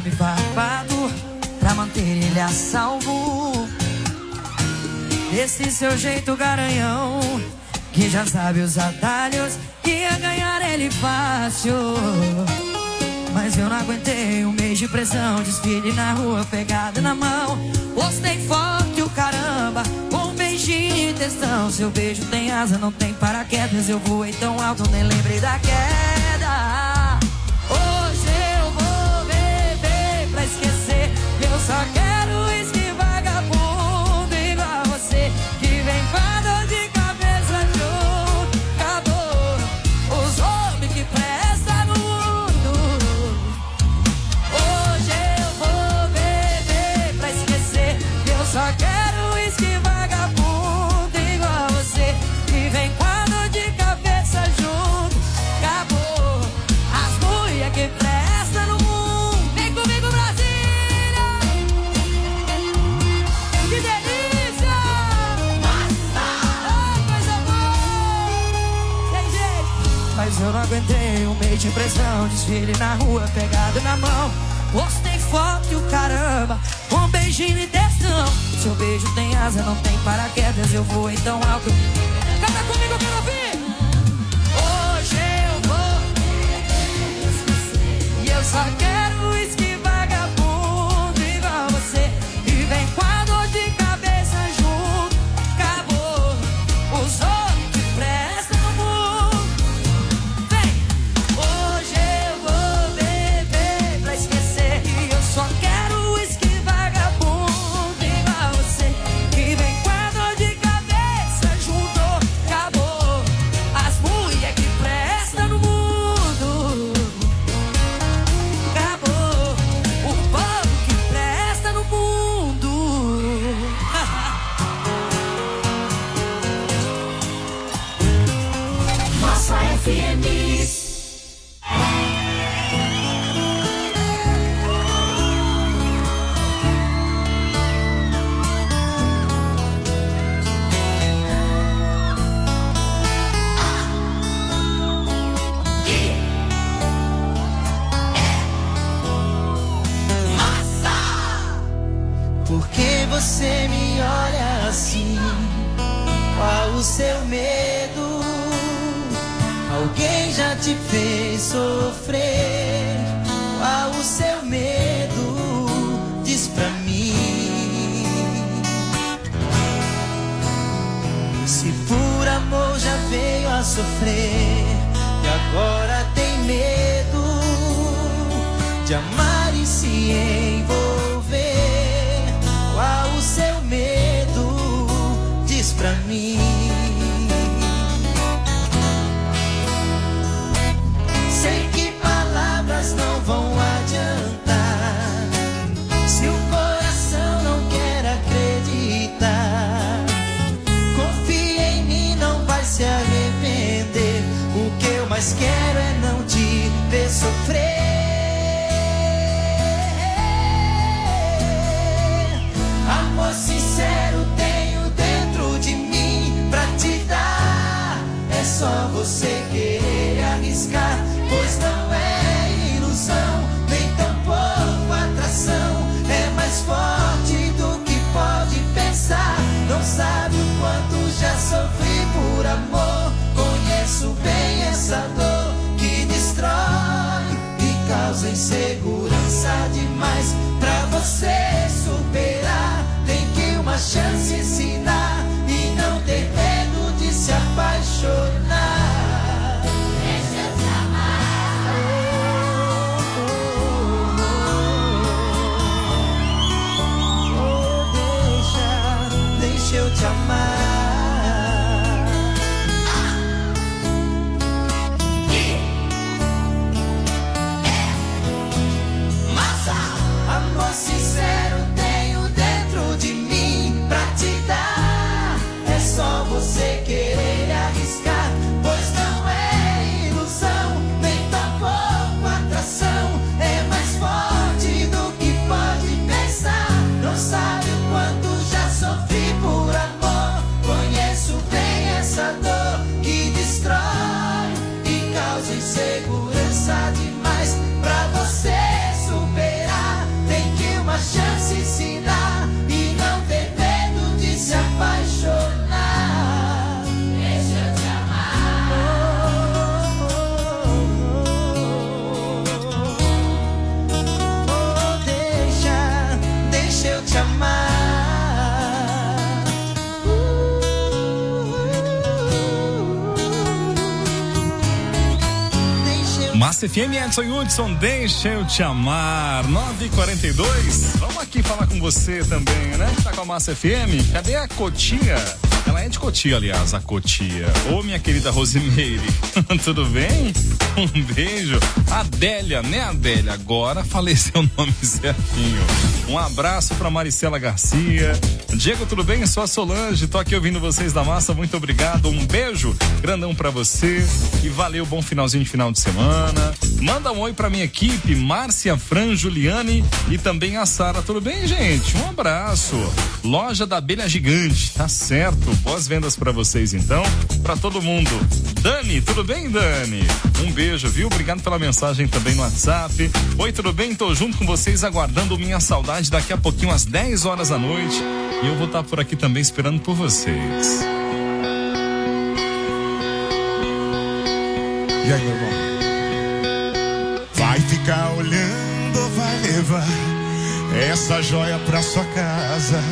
sabe farpado pra manter ele a salvo. Esse seu jeito garanhão, que já sabe os atalhos, ia ganhar ele fácil. Mas eu não aguentei um mês de pressão, desfile na rua, pegada na mão. Postei forte o caramba, com um beijinho de textão. Seu beijo tem asa, não tem paraquedas. Eu voei tão alto, nem lembrei da queda. Hoje eu vou beber pra esquecer. Eu só quero uísque vagabundo igual você, que vem com a dor de cabeça junto. Acabou os homens que prestam no mundo. Hoje eu vou beber pra esquecer. Eu só quero uísque vagabundo igual você, que vem com a dor de cabeça junto. Acabou as mulheres que prestam no mundo. Vem comigo, Brasília! Que delícia! Nossa! Oh, coisa boa! Tem jeito! Mas eu não aguentei um mês de pressão, desfile na rua, pegado na mão. Postei foto e o caramba, com um beijinho e textão. Seu beijo tem asa, não tem paraquedas. Eu voei tão alto. Canta comigo, eu quero ouvir! Hoje eu vou e eu só quero uísque vagabundo igual você, e vem com a dor de cabeça junto. Acabou os outros que prestam no mundo. Vem! Hoje eu vou beber pra esquecer. E eu só quero uísque vagabundo igual você, que vem com a dor de cabeça junto. Acabou as mulheres que prestam no mundo. Acabou o povo que presta no mundo. Nossa FM. Por que você me olha assim? Qual o seu medo? Alguém já te fez sofrer? Qual o seu medo? Diz pra mim. Se por amor já veio a sofrer e agora tem medo de amar e se envolver, qual o seu medo? Diz pra mim. Sei que palavras não vão adiantar se o coração não quer acreditar. Confia em mim, não vai se arrepender. O que eu mais quero é não te ver sofrer. Amor sincero tenho dentro de mim pra te dar. É só você querer arriscar, pois não é ilusão, nem tampouco atração. É mais forte do que pode pensar. Não sabe o quanto já sofri por amor. Conheço bem essa dor que destrói e causa insegurança demais. Pra você superar, tem que uma chance se dar e não ter medo de se apaixonar. Deixa eu te amar. Deixa eu te amar. Amor sincero tenho dentro de mim pra te dar. Massa FM, Edson Hudson, deixa eu te amar, 9h42. Vamos aqui falar com você também, né? Tá com a Massa FM? Cadê a Cotia? Ela é de Cotia, aliás, a Cotia. Ô, minha querida Rosimeire, tudo bem? Um beijo. Adélia, né, Adélia? Agora falei seu nome certinho. Um abraço pra Maricela Garcia. Diego, tudo bem? Sou a Solange, tô aqui ouvindo vocês da Massa, muito obrigado. Um beijo grandão pra você e valeu, bom finalzinho de final de semana. Manda um oi pra minha equipe, Márcia, Fran, Juliane e também a Sara. Tudo bem, gente? Um abraço. Loja da Abelha Gigante, tá certo. Boas vendas pra vocês, então. Pra todo mundo. Dani, tudo bem, Dani? Um beijo, viu? Obrigado pela mensagem também no WhatsApp. Oi, tudo bem? Tô junto com vocês, aguardando Minha Saudade daqui a pouquinho, às 10 horas da noite. E eu vou estar por aqui também esperando por vocês. E aí, meu irmão? Vai ficar olhando ou vai levar essa joia pra sua casa?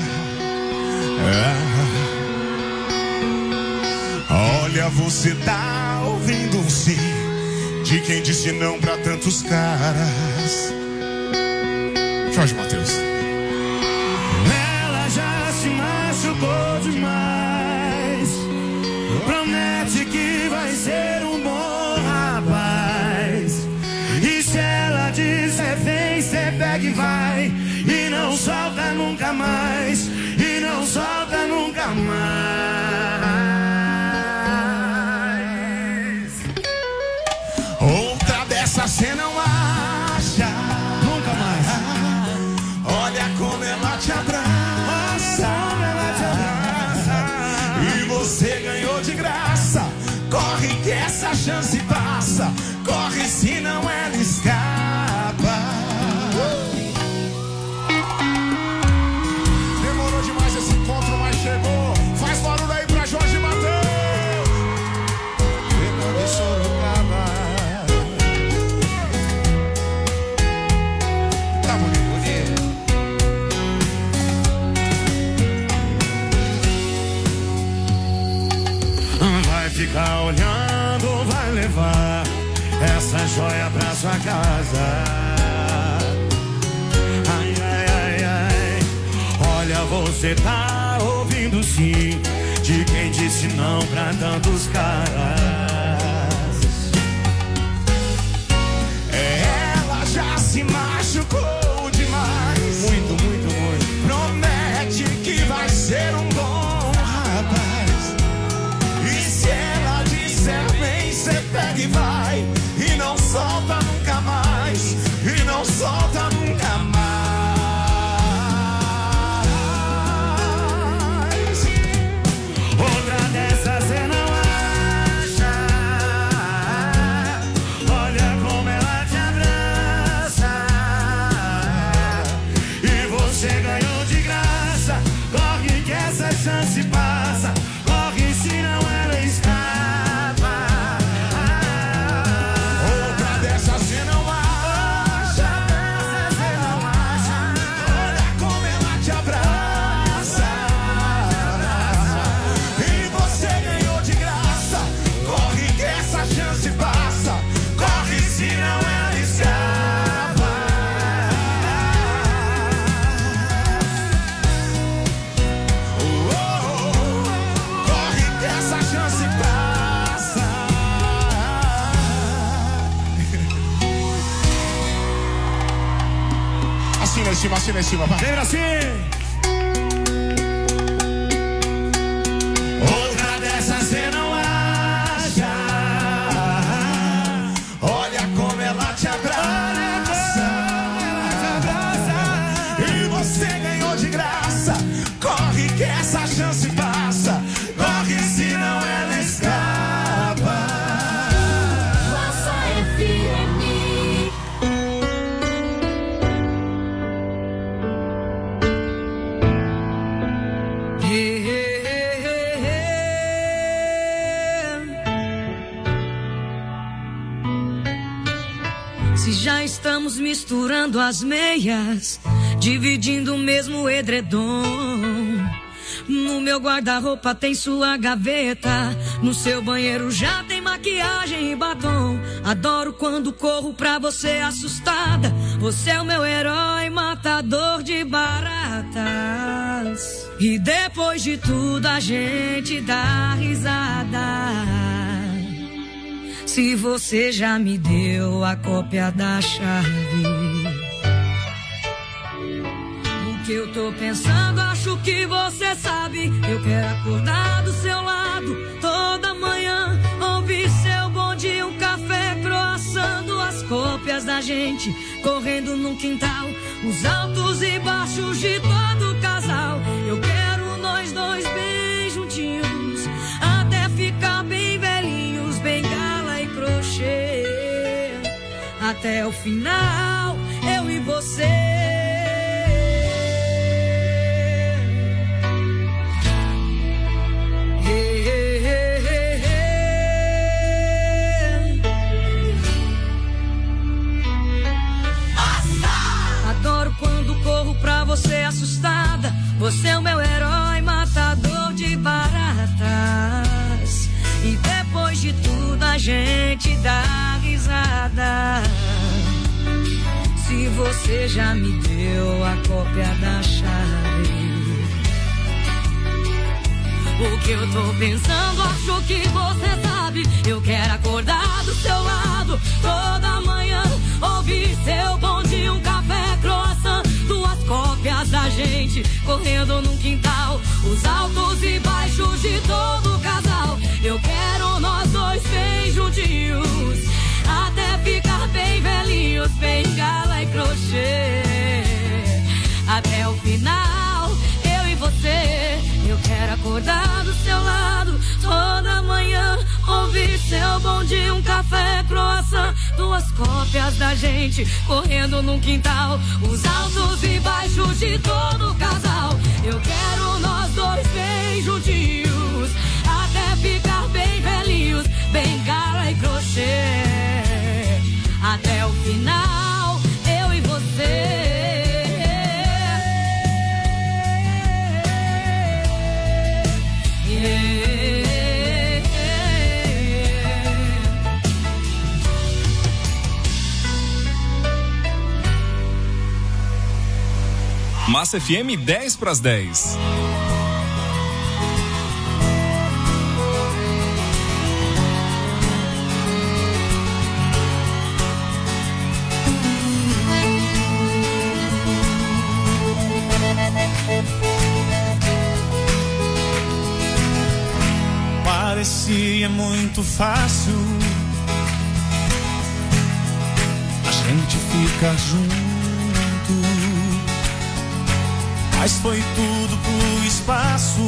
Olha, você tá ouvindo um sim de quem disse não pra tantos caras. Jorge Mateus. Ela já se machucou demais. Promete que vai ser um bom rapaz. E se ela disser vem, cê pega e vai. E não solta nunca mais. E não solta nunca mais. Outra dessa cê não acha. Nunca mais. Olha como ela te abraça. E você ganhou de graça. Corre que essa chance passa. Corre senão ela escapa. Demorou demais esse encontro, mas chegou. Faz barulho aí pra Jorge Mateus. Fernando de Sorocaba. Tá bonito. Vai ficar olhando, vai levar essa joia pra sua casa. Ai, ai, ai, ai. Olha, você tá ouvindo sim de quem disse não pra tantos caras. Ela já se machucou demais. Muito, muito, muito. Promete que vai ser um bom rapaz. E se ela disser vem, cê pega e vai. E não solta nunca mais. E não solta nunca mais. Outra dessas cê não acha. Olha como ela te abraça. E você ganhou de graça. Corre que essa chance passa. Corre senão ela escapa. Outra dessa cê não acha. Olha como ela te abraça. E você ganhou de graça. Corre que essa chance passa. Corre senão ela escapa. Corre que essa chance passa. Assina em cima, vai. Vem assim. Outra dessas cê não acha. Olha como ela te abraça. E você ganhou de graça. Corre que essa chance passa. Corre senão ela escapa. Massa FM. Se já estamos misturando as meias, dividindo o mesmo edredom. No meu guarda-roupa tem sua gaveta, no seu banheiro já tem maquiagem. maquiagem e batom. Adoro quando corro pra você assustada. Você é o meu herói, matador de baratas. E depois de tudo a gente dá risada. Se você já me deu a cópia da chave, o que eu tô pensando, acho que você sabe. Eu quero acordar do seu lado toda manhã, ouvir seu bonde, um café, croissant, duas cópias da gente correndo num quintal, os altos e baixos de todo o casal. Eu quero nós dois bem juntinhos, até ficar bem velhinhos, bengala e crochê, até o final, eu e você. Corro pra você assustada. Você é o meu herói, matador de baratas. E depois de tudo a gente dá risada. Se você já me deu a cópia da chave, o que eu tô pensando, acho que você sabe. Eu quero acordar do seu lado toda manhã, ouvir seu bonde, um café, croissant, duas cópias da gente correndo num quintal, os altos e baixos de todo o casal. Eu quero nós dois bem juntinhos, até ficar bem velhinhos, bengala e crochê, até o final, eu e você. Eu quero acordar do seu lado toda manhã, ouvir seu bonde, um café, croissant, duas cópias da gente correndo num quintal, os altos e baixos de todo o casal. Eu quero nós dois bem juntinhos, até ficar bem velhinhos, bengala e crochê, até o final, eu e você. Massa FM 10 para as 10. Parecia muito fácil a gente ficar junto, mas foi tudo pro espaço,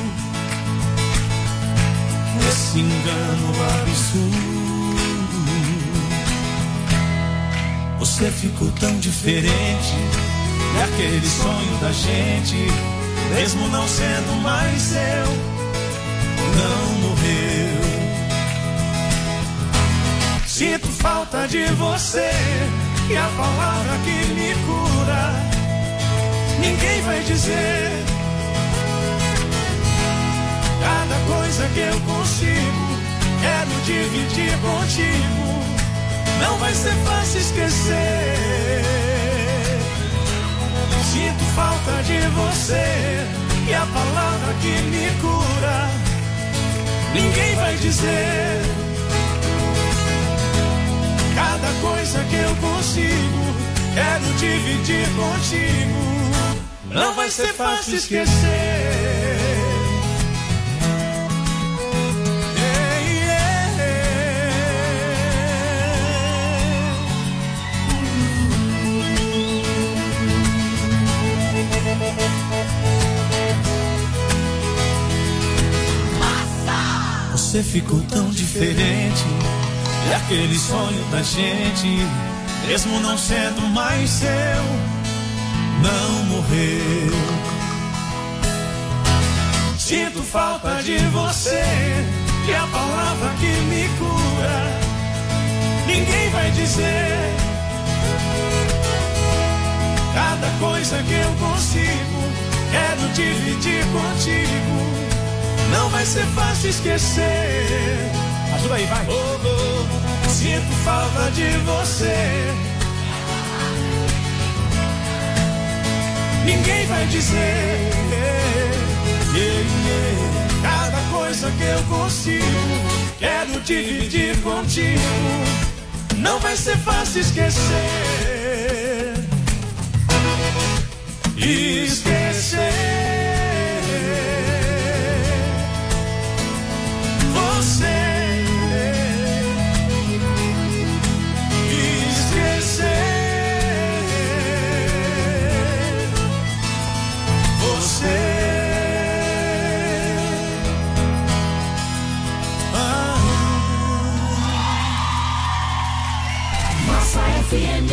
esse engano absurdo. Você ficou tão diferente, e aquele sonho da gente, mesmo não sendo mais seu, não morreu. Sinto falta de você, e a palavra que me cura ninguém vai dizer. Cada coisa que eu consigo quero dividir contigo. Não vai ser fácil esquecer. Sinto falta de você, e a palavra que me cura ninguém vai dizer. Cada coisa que eu consigo quero dividir contigo. Não vai ser fácil esquecer. Você ficou tão diferente, e aquele sonho da gente, mesmo não sendo mais seu, não morreu. Sinto falta de você, e a palavra que me cura ninguém vai dizer. Cada coisa que eu consigo quero dividir contigo. Não vai ser fácil esquecer Ajuda aí, vai. Sinto falta de você. Ninguém vai dizer. Cada coisa que eu consigo, quero dividir contigo. Não vai ser fácil esquecer. Esquecer você. Esquecer você. Massa FM.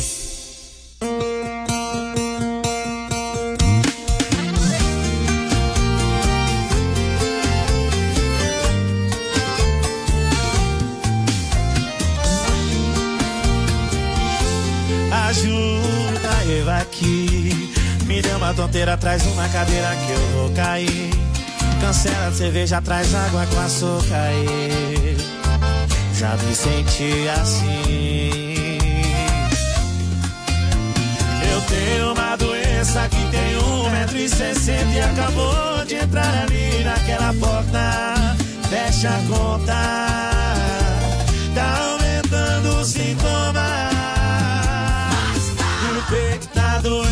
Ajuda eu aqui. Me deu uma tonteira, traz uma cadeira que eu vou cair. Cancela a cerveja, traz água com açúcar. Já me senti assim. Eu tenho uma doença que tem 1,60 m e acabou de entrar ali naquela porta. Fecha a conta, tá aumentando os sintomas. O peito tá doendo,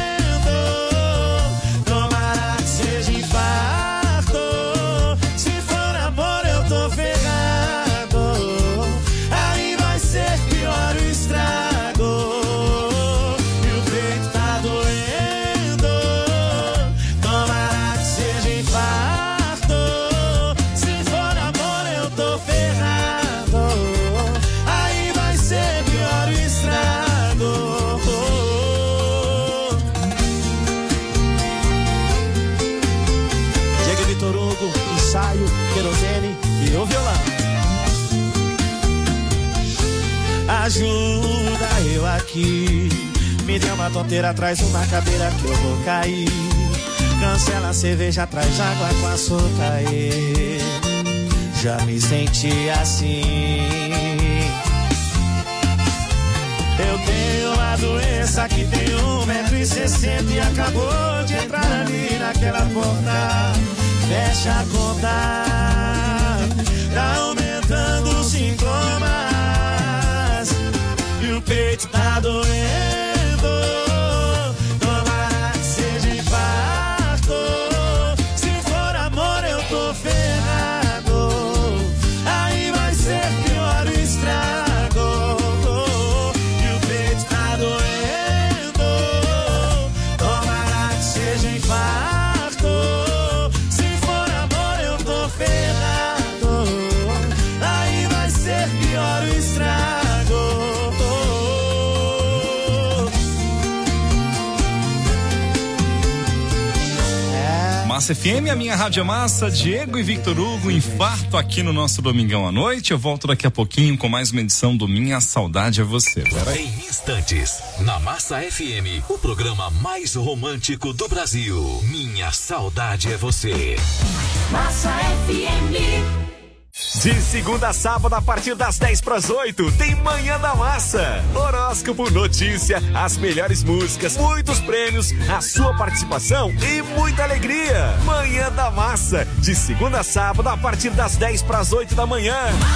tomara que seja infarto. Se for amor eu tô ferrado, aí vai ser pior o estrago. E o peito tá doendo, tomara que seja infarto. Se for amor eu tô ferrado, aí vai ser pior o estrago. Ensaio, querosene e o violão. Ajuda eu aqui. Me deu uma tonteira, traz uma cadeira que eu vou cair. Cancela a cerveja, traz água com açúcar. Já me senti assim. Eu tenho uma doença que tem 1,60 m e acabou de entrar ali naquela porta. Fecha a conta, tá aumentando os sintomas. E o peito tá doendo, tomara que seja infarto. Se for amor eu tô ferrado, aí vai ser pior o estrago. E o peito tá doendo, tomara que seja infarto. Aí vai ser pior o estrago. Massa FM, a minha rádio é massa. Diego e Victor Hugo, infarto aqui no nosso Domingão à Noite. Eu volto daqui a pouquinho com mais uma edição do Minha Saudade é Você. Em instantes, na Massa FM, o programa mais romântico do Brasil. Minha Saudade é Você. Massa FM. De segunda a sábado, a partir das 7:50, tem Manhã da Massa. Horóscopo, notícia, as melhores músicas, muitos prêmios, a sua participação e muita alegria. Manhã da Massa, de segunda a sábado, a partir das 7:50 da manhã.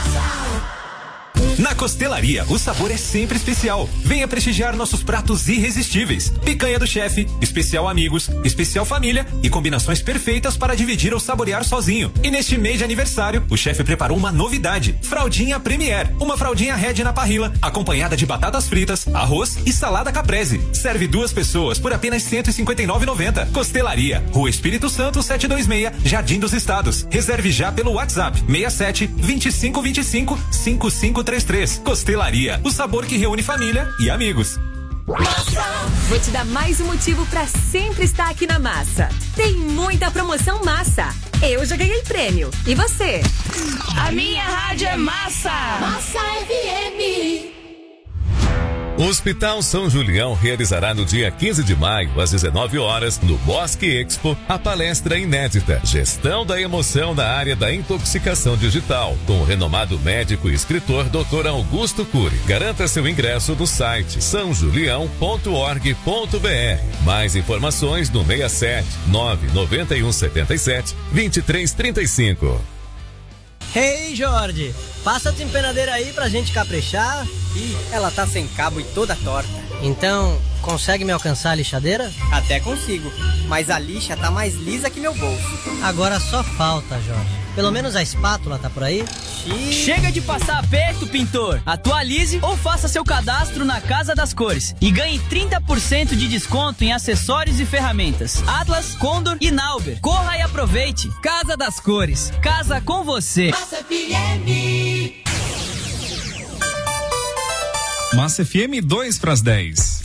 Na Costelaria, o sabor é sempre especial. Venha prestigiar nossos pratos irresistíveis. Picanha do chefe, especial amigos, especial família e combinações perfeitas para dividir ou saborear sozinho. E neste mês de aniversário, o chefe preparou uma novidade: fraldinha Premier. Uma fraldinha Red na parrilla, acompanhada de batatas fritas, arroz e salada caprese. Serve 2 pessoas por apenas R$ 159,90. Costelaria, Rua Espírito Santo 726, Jardim dos Estados. Reserve já pelo WhatsApp 67 2525 5533. Costelaria, o sabor que reúne família e amigos. Vou te dar mais um motivo pra sempre estar aqui na Massa. Tem muita promoção massa. Eu já ganhei prêmio. E você? A minha rádio é Massa. Massa FM. O Hospital São Julião realizará no dia 15 de maio, às 19 horas, no Bosque Expo, a palestra inédita Gestão da Emoção na área da intoxicação digital, com o renomado médico e escritor Dr. Augusto Cury. Garanta seu ingresso no site sãojulião.org.br. Mais informações no 67 991 77 2335. Hey, Jorge, passa a desempenadeira aí pra gente caprichar. Ih, ela tá sem cabo e toda torta. Então, consegue me alcançar a lixadeira? Até consigo, mas a lixa tá mais lisa que meu bolso. Agora só falta, Jorge. Pelo menos a espátula tá por aí? Chega de passar aperto, pintor. Atualize ou faça seu cadastro na Casa das Cores e ganhe 30% de desconto em acessórios e ferramentas. Atlas, Condor e Nauber. Corra e aproveite. Casa das Cores. Casa com você. Massa FM. Massa FM 2 para as 10.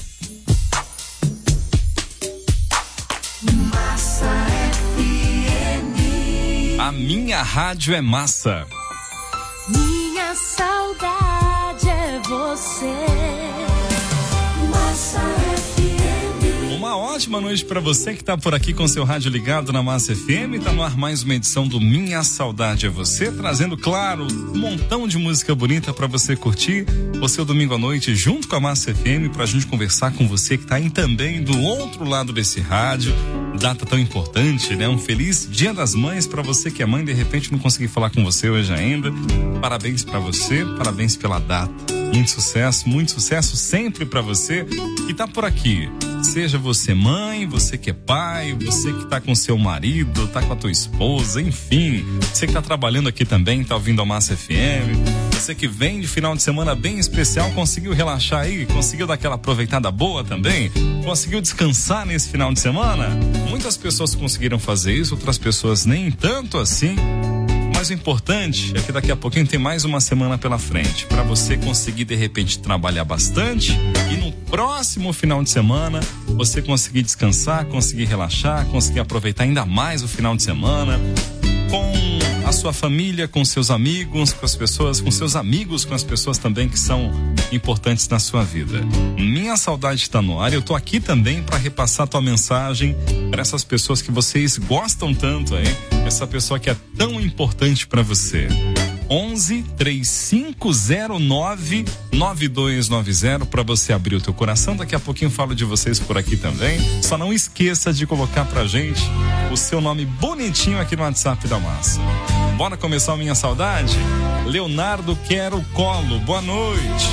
Massa FM. A minha rádio é massa. Minha saudade é você. Massa FM. Uma ótima noite para você que tá por aqui com seu rádio ligado na Massa FM. Tá no ar mais uma edição do Minha Saudade é Você, trazendo, claro, um montão de música bonita para você curtir o seu domingo à noite junto com a Massa FM, pra gente conversar com você que tá aí também do outro lado desse rádio. Data tão importante, né? Um feliz Dia das Mães para você que é mãe, de repente não consegui falar com você hoje ainda. Parabéns para você, parabéns pela data. Muito sucesso sempre para você que tá por aqui. Seja você mãe, você que é pai, você que tá com seu marido, tá com a tua esposa, enfim. Você que tá trabalhando aqui também, tá ouvindo a Massa FM. Você que vem de final de semana bem especial, conseguiu relaxar aí, conseguiu dar aquela aproveitada boa também, conseguiu descansar nesse final de semana. Muitas pessoas conseguiram fazer isso, outras pessoas nem tanto assim. Mas o importante é que daqui a pouquinho tem mais uma semana pela frente, para você conseguir de repente trabalhar bastante e no próximo final de semana você conseguir descansar, conseguir relaxar, conseguir aproveitar ainda mais o final de semana com a sua família, com seus amigos, com as pessoas, com seus amigos, com as pessoas também que são importantes na sua vida. Minha saudade está no ar. Eu tô aqui também para repassar a tua mensagem para essas pessoas que vocês gostam tanto aí, essa pessoa que é tão importante para você. 11-3509-9290 para você abrir o teu coração. Daqui a pouquinho falo de vocês por aqui também. Só não esqueça de colocar pra gente o seu nome bonitinho aqui no WhatsApp da Massa. Bora começar a Minha Saudade? Leonardo Quero Colo, boa noite.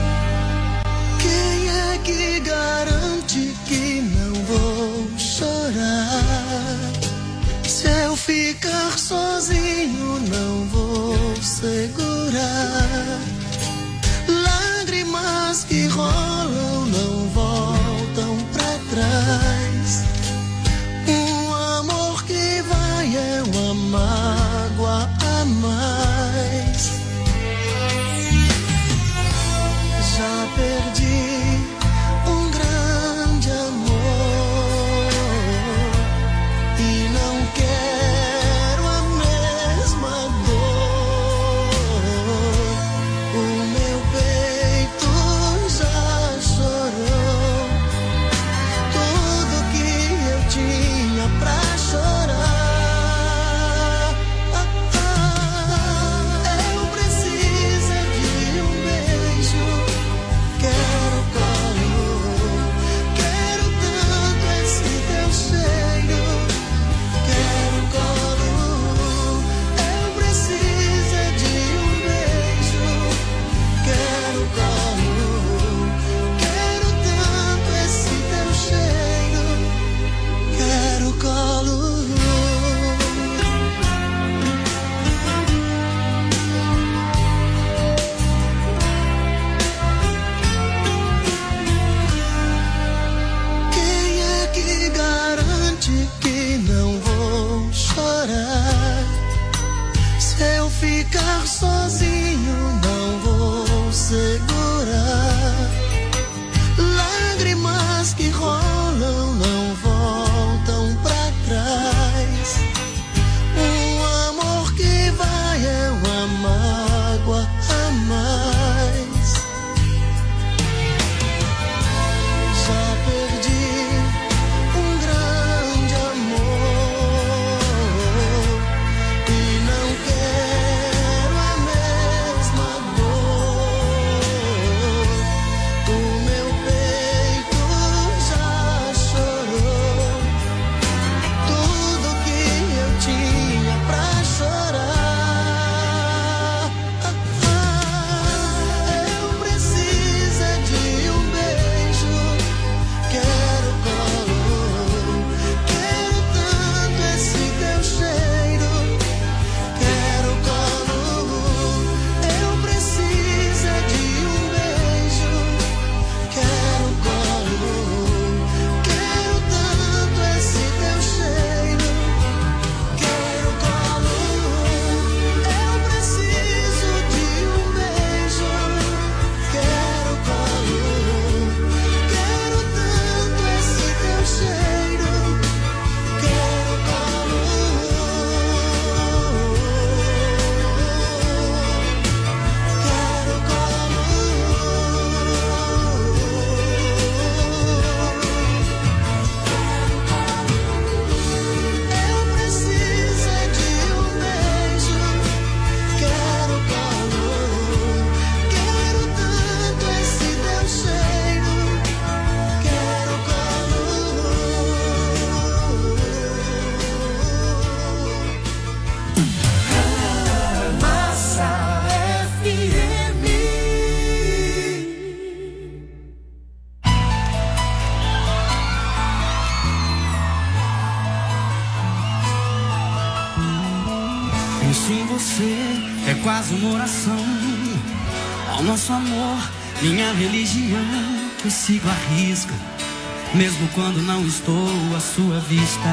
Quem é que garante que não vou chorar? Se eu ficar sozinho não vou segurar. Lágrimas que rolam não voltam pra trás. Um amor que vai é uma mágoa a mais. Já perdi um grande você é quase uma oração ao nosso amor, minha religião, que sigo à risca, mesmo quando não estou à sua vista.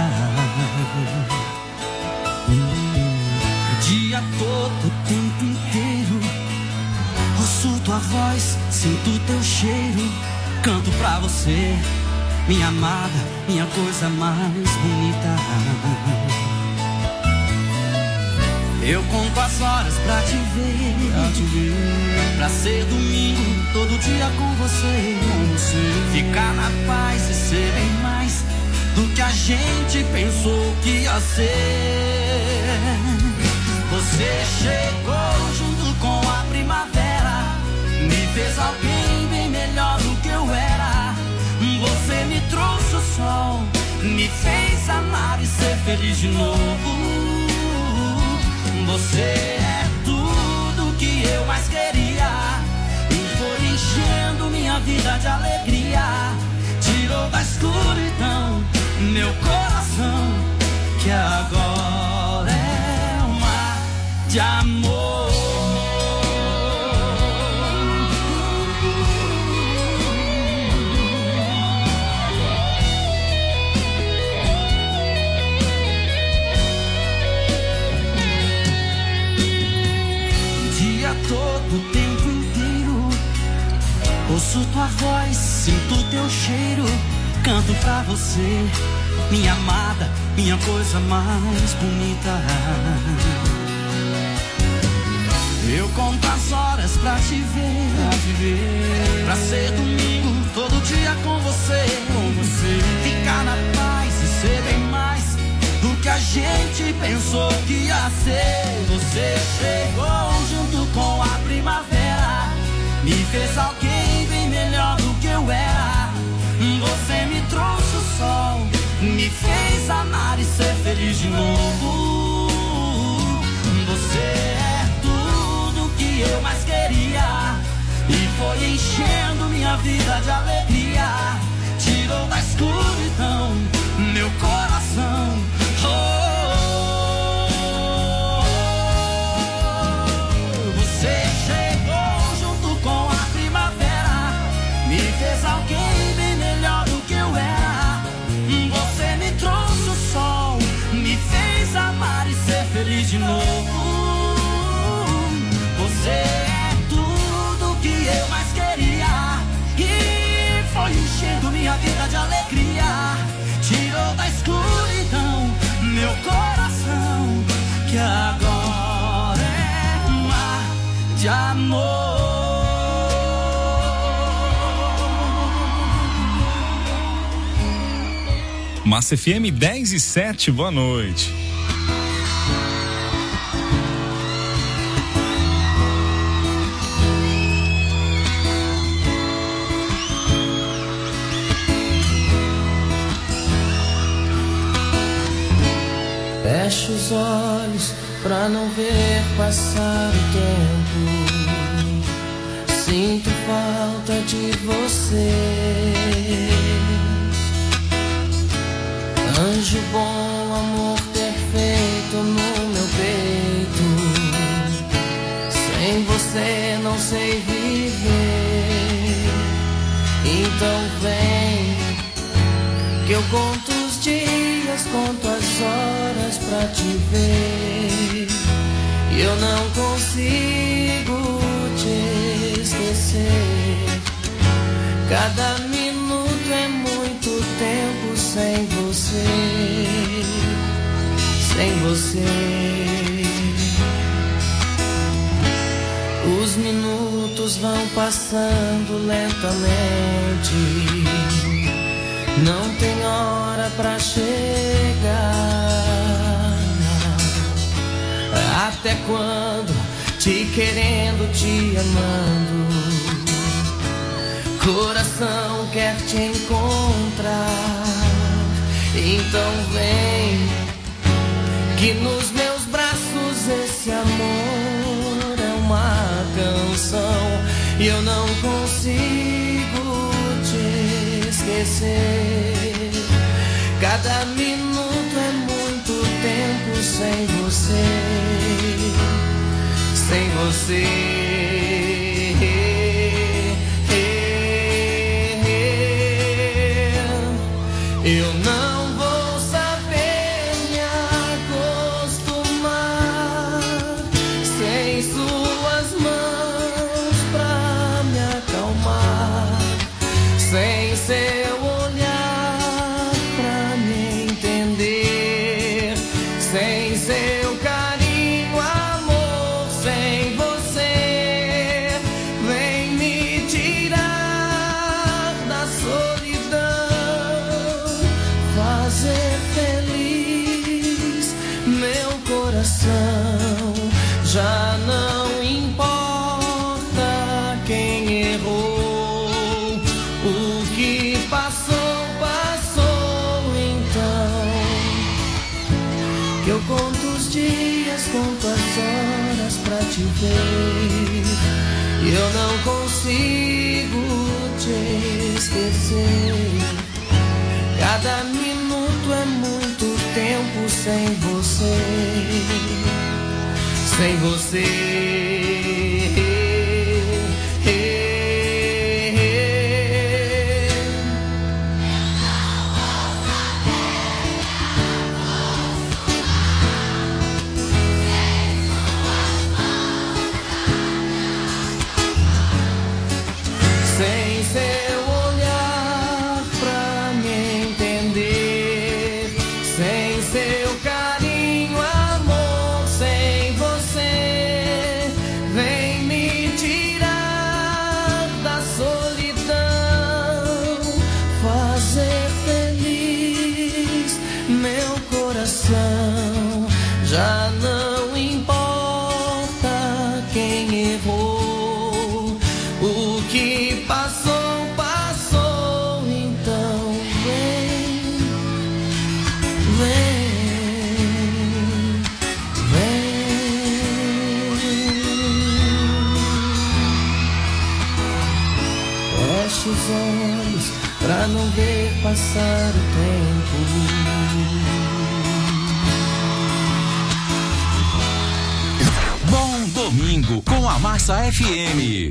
O dia todo, o tempo inteiro, ouço tua voz, sinto teu cheiro, canto pra você, minha amada, minha coisa mais bonita. Eu conto as horas pra te ver, pra ser domingo, todo dia com você. Ficar na paz e ser bem mais do que a gente pensou que ia ser. Você chegou junto com a primavera, me fez alguém bem melhor do que eu era. Você me trouxe o sol, me fez amar e ser feliz de novo. Você é tudo que eu mais queria e foi enchendo minha vida de alegria. Tirou da escuridão meu coração, que agora é um mar de amor. Todo o tempo inteiro ouço tua voz, sinto teu cheiro, canto pra você, minha amada, minha coisa mais bonita. Eu conto as horas pra te ver, pra ser domingo, todo dia com você. Ficar na paz e ser bem mais do que a gente pensou que ia ser. Você chegou junto com a primavera, me fez alguém bem melhor do que eu era. Você me trouxe o sol, me fez amar e ser feliz de novo. Você é tudo que eu mais queria e foi enchendo minha vida de alegria. Tirou da escuridão meu coração. Você chegou junto com a primavera, me fez alguém bem melhor do que eu era. Você me trouxe o sol, me fez amar e ser feliz de novo. Você é tudo que eu mais queria e foi enchendo minha vida de alegria. Tirou da escuridão meu coração, que agora é um mar de amor. Massa FM 10:07, boa noite. Fecho os olhos pra não ver passar o tempo. Sinto falta de você. Anjo bom, amor perfeito no meu peito. Sem você não sei viver. Então vem, que eu conto os dias, conto as horas pra te ver. E eu não consigo te esquecer. Cada minuto é muito tempo sem você. Sem você. Os minutos vão passando lentamente. Não tem hora pra chegar. Até quando? Te querendo, te amando. Coração quer te encontrar. Então vem, que nos meus braços esse amor é uma canção. E eu não consigo te esquecer. Cada minuto é muito tempo sem você. sem você. Eu não vou saber me acostumar sem suas mãos pra me acalmar, sem seu olhar pra me entender, sem seu carinho, amor, sem você. Vem me tirar da solidão, fazer feliz meu coração. Já não importa quem errou, o que passou, passou então. Que eu conto os dias, conto as horas pra te ver, e eu não consigo te esquecer. Cada minuto é muito tempo sem você, sem você. Sem seu olhar pra me entender, sem seu carinho, amor, sem você. Vem me tirar da solidão, fazer feliz meu coração. Já não importa quem errou, o que passou, passou então. Vem, vem, vem. Feche os olhos pra não ver passar o tempo. Bom domingo com a Massa FM.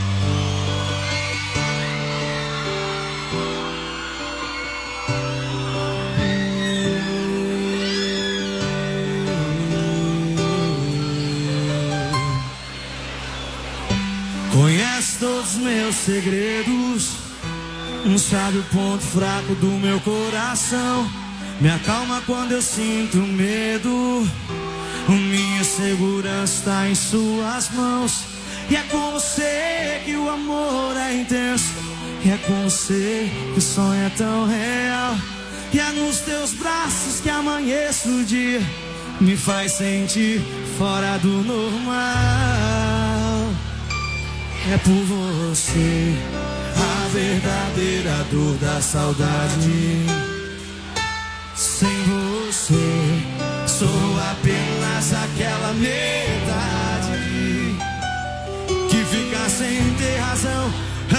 Conhece todos os meus segredos, sabe o ponto fraco do meu coração. Me acalma quando eu sinto medo, minha segurança está em suas mãos. E é com você que o amor é intenso, e é com você que o sonho é tão real. E é nos teus braços que amanheço o dia, me faz sentir fora do normal. É por você a verdadeira dor da saudade. Sem você sou apenas aquela metade que fica sem ter razão.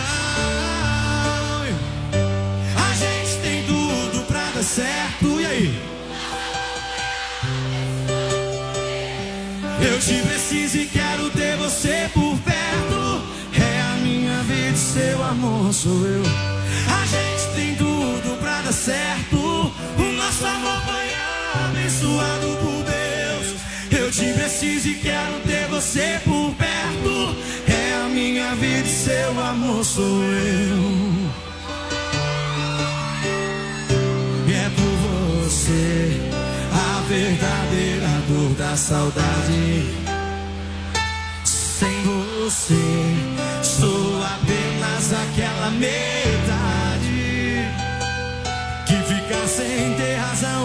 A gente tem tudo pra dar certo, e aí? Eu te preciso e quero ter você por perto. É a minha vida, seu amor sou eu. A gente tem tudo pra dar certo. O nosso amor foi abençoado por Deus. Eu te preciso e quero ter você por perto. É a minha vida, seu amor sou eu. E é por você a verdadeira dor da saudade. Sem você sou apenas aquela metade que fica sem ter razão.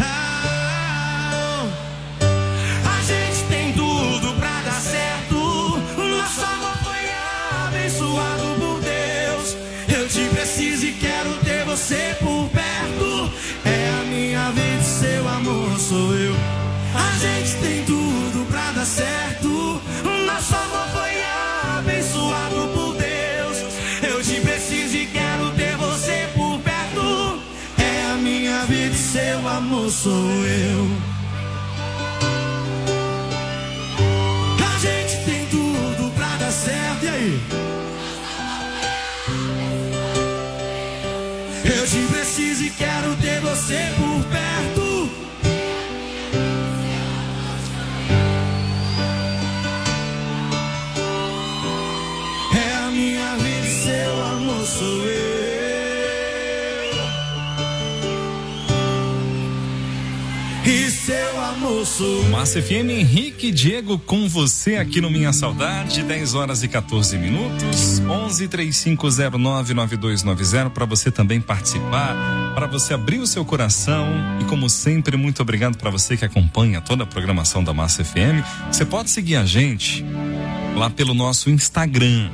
A gente tem tudo pra dar certo. Nosso amor foi abençoado por Deus. Eu te preciso e quero ter você por perto. É a minha vida, seu amor sou eu. A gente tem tudo pra dar certo. Nosso amor foi abençoado por Deus. Eu te preciso e quero ter você por perto. É a minha vida, seu amor sou eu. A gente Eu te preciso e quero ter você por perto. É a minha vida e seu amor sou eu. E seu amor sou eu. Massa FM, Henrique e Diego com você aqui no Minha Saudade, 10 horas e 14 minutos, 1135099290, para você também participar, para você abrir o seu coração. E como sempre, muito obrigado para você que acompanha toda a programação da Massa FM. Você pode seguir a gente lá pelo nosso Instagram,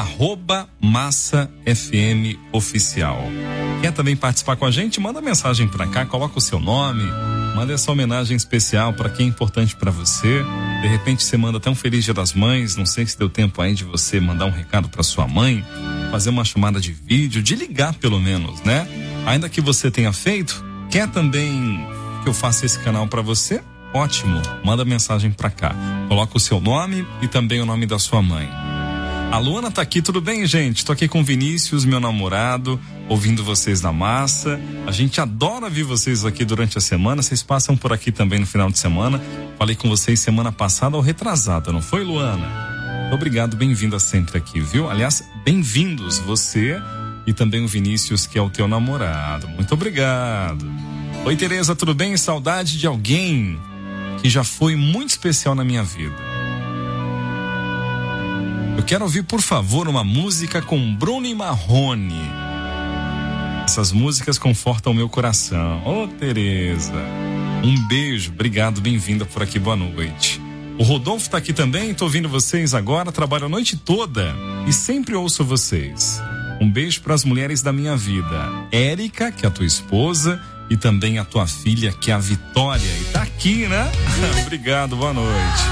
@MassaFMOficial. Quer também participar com a gente? Manda mensagem para cá, coloca o seu nome, manda essa homenagem especial para quem é importante para você. De repente você manda até um Feliz Dia das Mães. Não sei se deu tempo aí de você mandar um recado para sua mãe, fazer uma chamada de vídeo, de ligar pelo menos, né? Ainda que você tenha feito, quer também que eu faça esse canal para você? Ótimo, manda mensagem para cá. Coloca o seu nome e também o nome da sua mãe. A Luana tá aqui, tudo bem, gente? Tô aqui com o Vinícius, meu namorado, ouvindo vocês na Massa. A gente adora ver vocês aqui durante a semana. Vocês passam por aqui também no final de semana. Falei com vocês semana passada ou retrasada, não foi, Luana? Obrigado, bem-vinda sempre aqui, viu? Aliás, bem-vindos você e também o Vinícius, que é o teu namorado. Muito obrigado. Oi, Tereza, tudo bem? Saudade de alguém que já foi muito especial na minha vida. Eu quero ouvir, por favor, uma música com Bruno e Marrone. Essas músicas confortam o meu coração. Ô, Tereza, um beijo, obrigado, bem-vinda por aqui, boa noite. O Rodolfo tá aqui também, tô ouvindo vocês agora, trabalho a noite toda e sempre ouço vocês. Um beijo para as mulheres da minha vida. Érica, que é a tua esposa, e também a tua filha, que é a Vitória. E tá aqui, né? Obrigado, boa noite.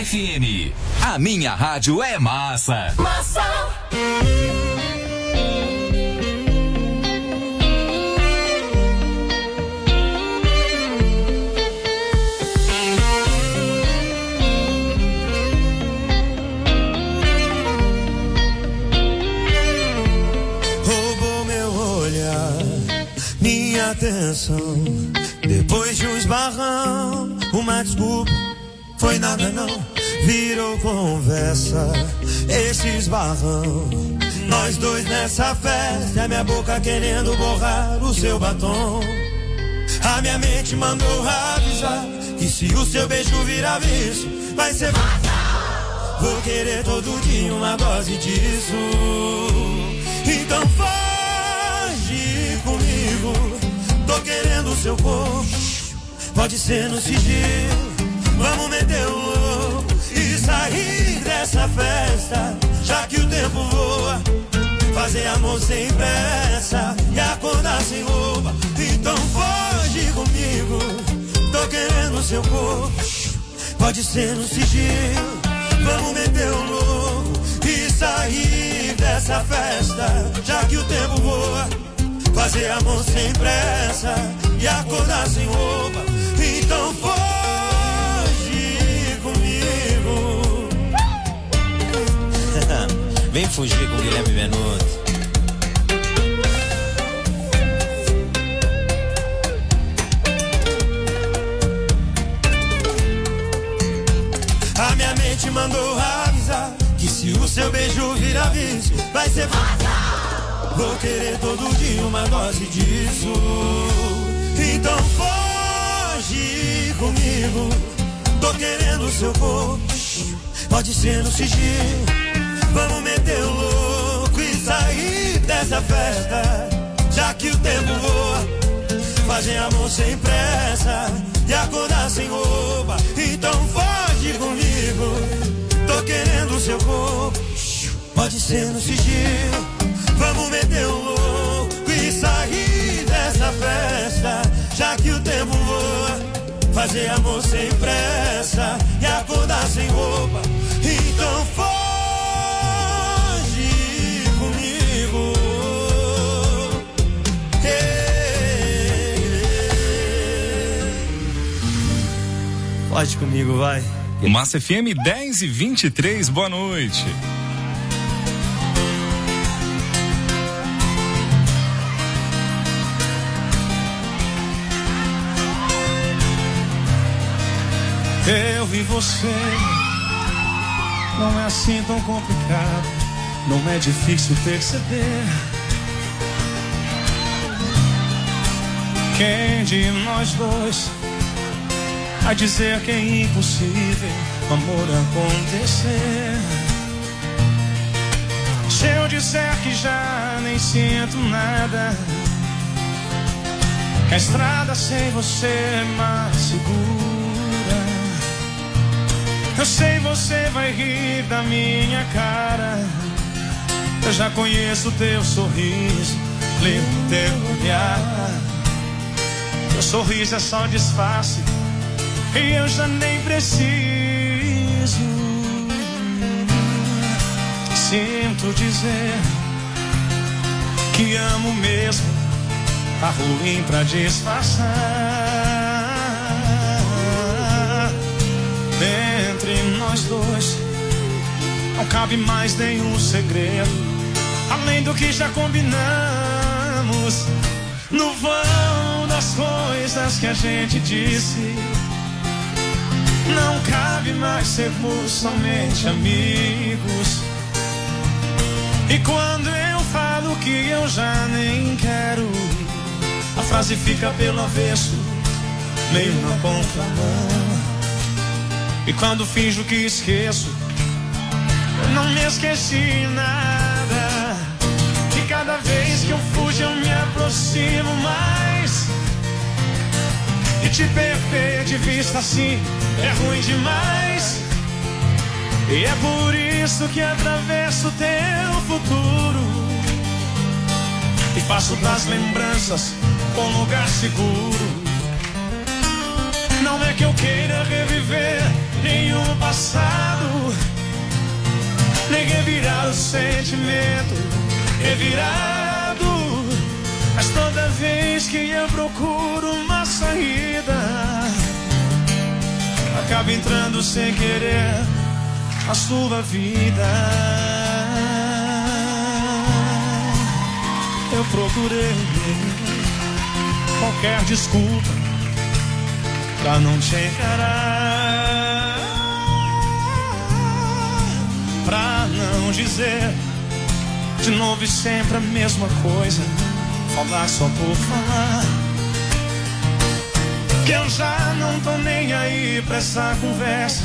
FM. A minha rádio é massa. Massa. Roubou meu olhar, minha atenção. Depois de um esbarrão, uma desculpa, foi nada não, virou conversa, esse esbarrão. Nós dois nessa festa, a minha boca querendo borrar o seu batom. A minha mente mandou avisar que se o seu beijo virar vício, vai ser fatal. Vou querer todo dia uma dose disso. Então foge comigo, tô querendo o seu corpo, pode ser no sigilo. Vamos meter o louco e sair dessa festa, já que o tempo voa. Fazer amor sem pressa e acordar sem roupa. Então foge comigo, tô querendo o seu corpo, pode ser no sigilo. Vamos meter o louco e sair dessa festa, já que o tempo voa. Fazer amor sem pressa e acordar sem roupa. Então foge comigo. Vem fugir com Guilherme Benuto. A minha mente mandou avisar que se o seu beijo virar vício, vai ser fatal. Vou querer todo dia uma dose disso. Então foge comigo, tô querendo o seu corpo, pode ser no sigilo. Vamos meter o louco e sair dessa festa, já que o tempo voa. Fazer amor sem pressa e acordar sem roupa. Então foge comigo, tô querendo o seu corpo, pode ser no sigilo. Vamos meter o louco e sair dessa festa, já que o tempo voa. Fazer amor sem pressa e acordar sem roupa. Então foge comigo. Pode comigo, vai. Massa FM 10h23, boa noite. Eu vi você, não é assim tão complicado, não é difícil perceber. Quem de nós dois a dizer que é impossível o amor acontecer? Se eu disser que já nem sinto nada, que a estrada sem você é mais segura. Eu sei você vai rir da minha cara, eu já conheço teu sorriso, lembro teu olhar. Teu sorriso é só disfarce e eu já nem preciso. Sinto dizer que amo mesmo, tá ruim pra disfarçar. Entre nós dois não cabe mais nenhum segredo, além do que já combinamos no vão das coisas que a gente disse. Não cabe mais sermos somente amigos. E quando eu falo que eu já nem quero, a frase fica pelo avesso, meio na contramão. E quando finjo que esqueço, eu não me esqueci nada. E cada vez que eu fujo eu me aproximo mais. E te perder de vista assim é ruim demais. E é por isso que atravesso teu futuro e faço das lembranças um lugar seguro. Não é que eu queira reviver nenhum passado, nem revirar o sentimento revirado. Mas toda vez que eu procuro uma saída, acaba entrando sem querer a sua vida. Eu procurei qualquer desculpa pra não te encarar, pra não dizer de novo e sempre a mesma coisa, falar só por falar. Que eu já não tô nem aí pra essa conversa.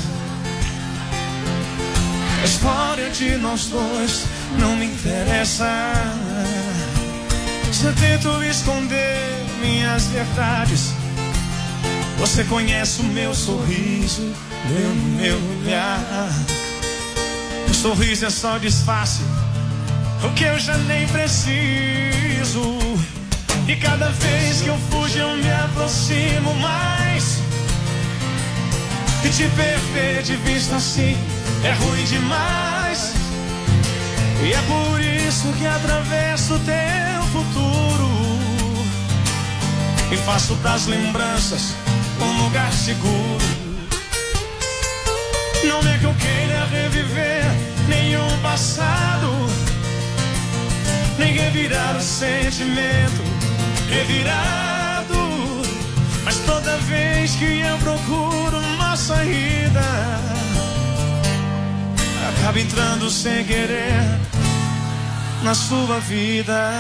A história de nós dois não me interessa. Se eu tento esconder minhas verdades, você conhece o meu sorriso, meu olhar. O sorriso é só disfarce, o que eu já nem preciso. E cada vez que eu fujo eu me aproximo mais. E te perder de vista assim é ruim demais. E é por isso que atravesso o teu futuro e faço das lembranças um lugar seguro. Não é que eu queira reviver nenhum passado, nem revirar o sentimento revirado. Mas toda vez que eu procuro uma saída, acaba entrando sem querer na sua vida.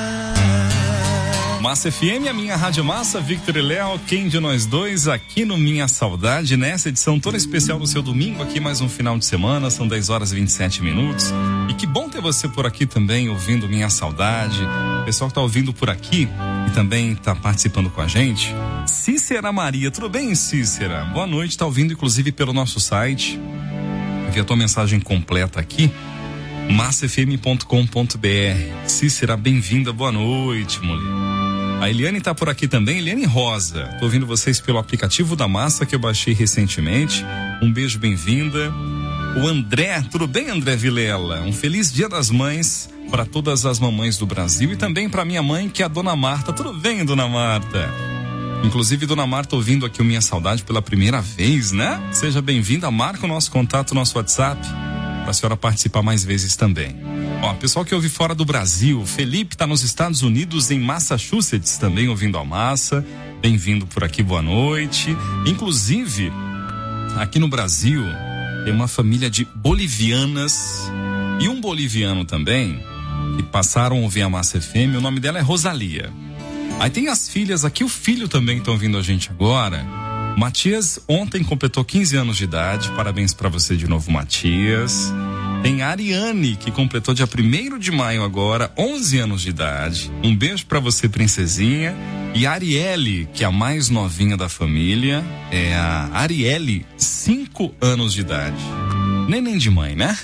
Massa FM, a minha Rádio Massa, Victor e Léo, quem de nós dois aqui no Minha Saudade, nessa edição toda especial do seu domingo, aqui mais um final de semana, são 10 horas e 27 minutos. E que bom ter você por aqui também, ouvindo Minha Saudade. O pessoal que tá ouvindo por aqui e também tá participando com a gente. Cícera Maria, tudo bem, Cícera? Boa noite, tá ouvindo inclusive pelo nosso site. Envia a tua mensagem completa aqui, massafm.com.br. Cícera, bem-vinda, boa noite, mulher. A Eliane tá por aqui também, Eliane Rosa. Tô ouvindo vocês pelo aplicativo da Massa que eu baixei recentemente. Um beijo, bem-vinda. O André, tudo bem, André Vilela? Um feliz Dia das Mães para todas as mamães do Brasil e também para minha mãe, que é a Dona Marta. Tudo bem, Dona Marta? Inclusive, Dona Marta ouvindo aqui o Minha Saudade pela primeira vez, né? Seja bem-vinda, marca o nosso contato, nosso WhatsApp, para a senhora participar mais vezes também. Ó, pessoal que ouve fora do Brasil, Felipe tá nos Estados Unidos, em Massachusetts, também ouvindo a Massa. Bem-vindo por aqui, boa noite. Inclusive, aqui no Brasil, tem uma família de bolivianas e um boliviano também, que passaram a ouvir a Massa FM. O nome dela é Rosalia. Aí tem as filhas aqui, o filho também estão ouvindo a gente agora. Matias ontem completou 15 anos de idade, parabéns pra você de novo, Matias. Tem a Ariane, que completou dia 1º de maio agora, 11 anos de idade. Um beijo pra você, princesinha. E a Arielle, que é a mais novinha da família, é a Arielle, 5 anos de idade. Neném de mãe, né?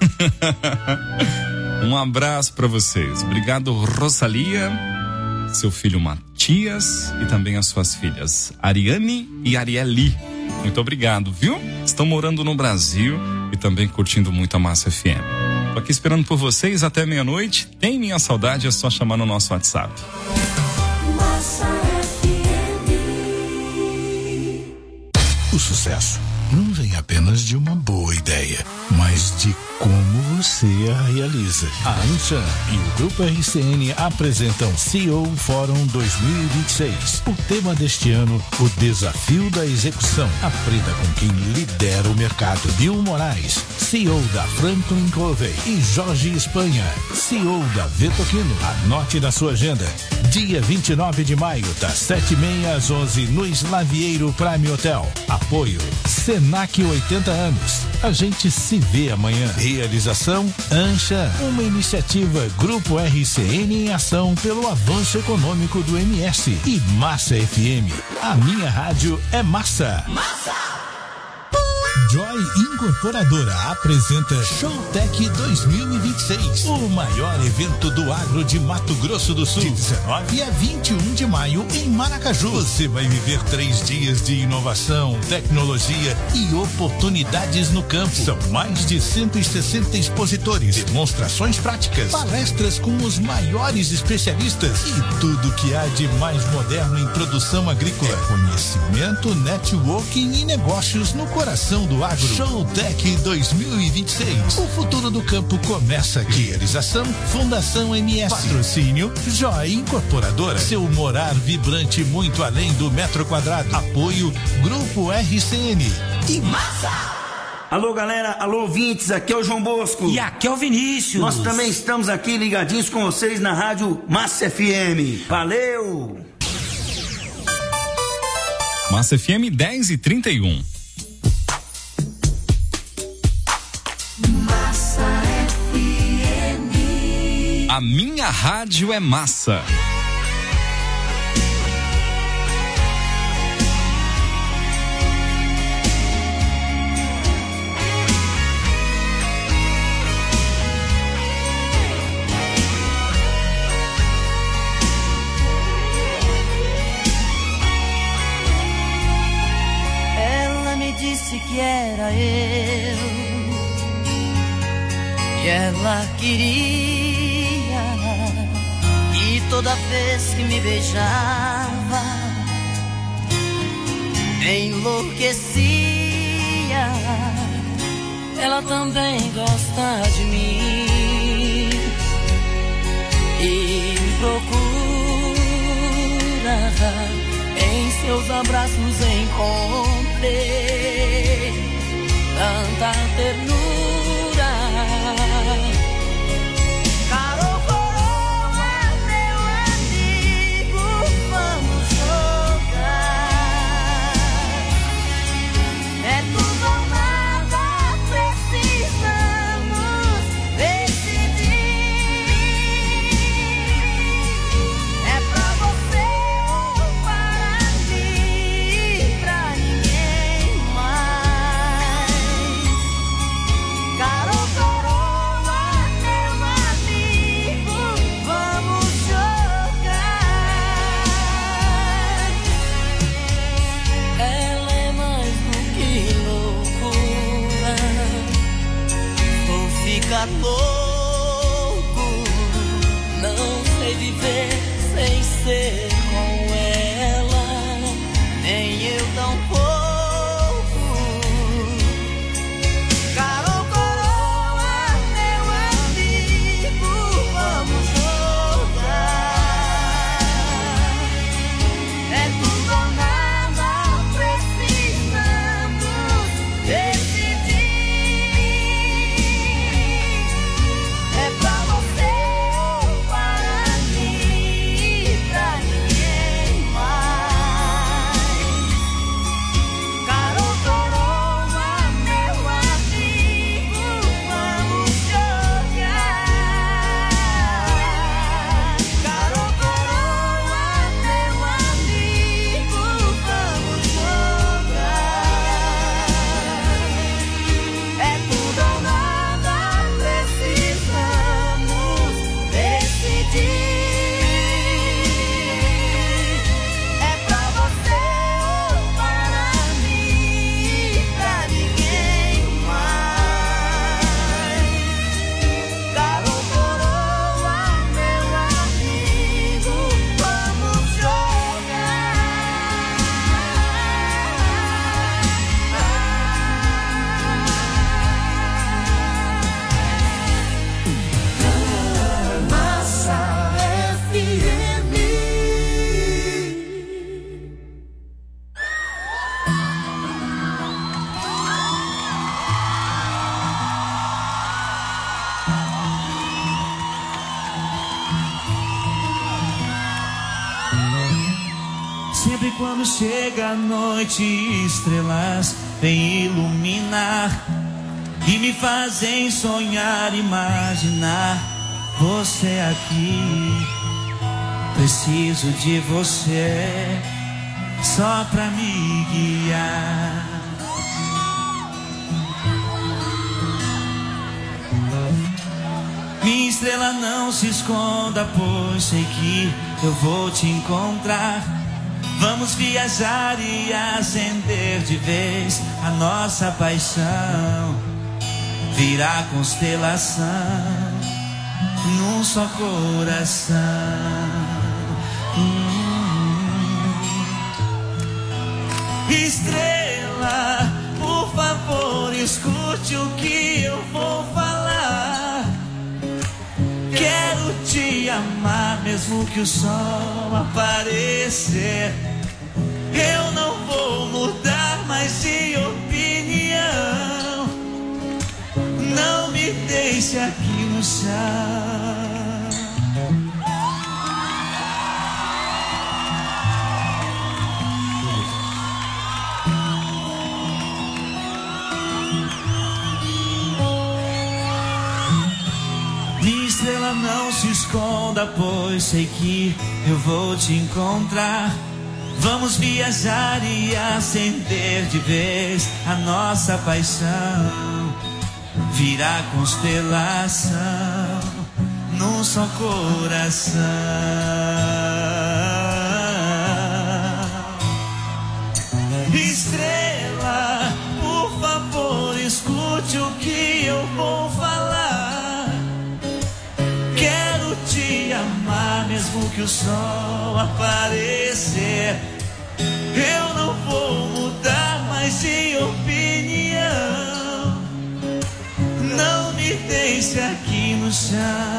Um abraço pra vocês. Obrigado, Rosalia, seu filho Matias e também as suas filhas Ariane e Arielle. Muito obrigado, viu? Estão morando no Brasil e também curtindo muito a Massa FM. Tô aqui esperando por vocês até meia-noite. Tem Minha Saudade, é só chamar no nosso WhatsApp. Massa FM. O sucesso não vem apenas de uma boa ideia, mas de como você a realiza. A Anshan e o Grupo RCN apresentam CEO Fórum 2026. O tema deste ano, o desafio da execução. Aprenda com quem lidera o mercado. Bill Moraes, CEO da Franklin Covey, e Jorge Espanha, CEO da Vetoquino. Anote na sua agenda. Dia 29 de maio, das 7h30 às 11 no Slavieiro Prime Hotel. Apoio Senac 80 anos. A gente se vê amanhã. Realização Anshan, uma iniciativa Grupo RCN em ação pelo avanço econômico do MS. E Massa FM. A minha rádio é massa. Massa! Joy Incorporadora apresenta Showtech 2026, o maior evento do agro de Mato Grosso do Sul, de 19 a 21 de maio em Maracaju. Você vai viver 3 dias de inovação, tecnologia e oportunidades no campo. São mais de 160 expositores, demonstrações práticas, palestras com os maiores especialistas e tudo que há de mais moderno em produção agrícola. Conhecimento, networking e negócios no coração do agro. Showtech 2026. O futuro do campo começa aqui. Realização Fundação MS. Patrocínio Joy Incorporadora. Seu morar vibrante muito além do metro quadrado. Apoio Grupo RCN. E massa! Alô galera, alô ouvintes, aqui é o João Bosco. E aqui é o Vinícius. Nós também estamos aqui ligadinhos com vocês na rádio Massa FM. Valeu! Massa FM 10h31. Massa FM. A minha rádio é massa. Disse que era eu, e ela queria, e toda vez que me beijava enlouquecia. Ela também gosta de mim e me procura. Em seus abraços encontrei tanta ternura. Carol Coroa, meu amigo, vamos jogar. É tudo ou nada, precisamos decidir. É pra você ou para mim, pra ninguém mais. Carol Coroa, meu amigo, vamos jogar. Ela é mais do que loucura. Vou ficar louco, não sei viver sem ser com ela, nem eu tampouco. Carol Coroa, meu amigo, vamos jogar. É tudo ou nada, precisamos decidir. É pra você ou para mim, pra ninguém mais. Carol Coroa, meu amigo, vamos jogar. Carol Coroa, meu amigo, vamos jogar. É tudo ou nada, precisamos decidir. É pra você ou para mim, pra ninguém mais. Carol Coroa, meu amigo, vamos jogar. Massa FM. Sempre quando chega a noite, estrelas vêm iluminar e me fazem sonhar, imaginar você aqui. Preciso de você só pra me guiar. estrela, não se esconda, pois sei que eu vou te encontrar. Vamos viajar e acender de vez a nossa paixão. Virar constelação num só coração. Estrela, por favor, escute o que eu vou falar. Quero te amar, mesmo que o sol aparecer. Eu não vou mudar mais de opinião. Não me deixe aqui no chão. Minha estrela, não se esconda, pois sei que eu vou te encontrar. Vamos viajar e acender de vez a nossa paixão. Virar constelação num só coração. Estrela, por favor, escute o que eu vou falar. Quero te amar, mesmo que o sol aparecer. Eu não vou mudar mais de opinião. Não me deixe aqui no chão.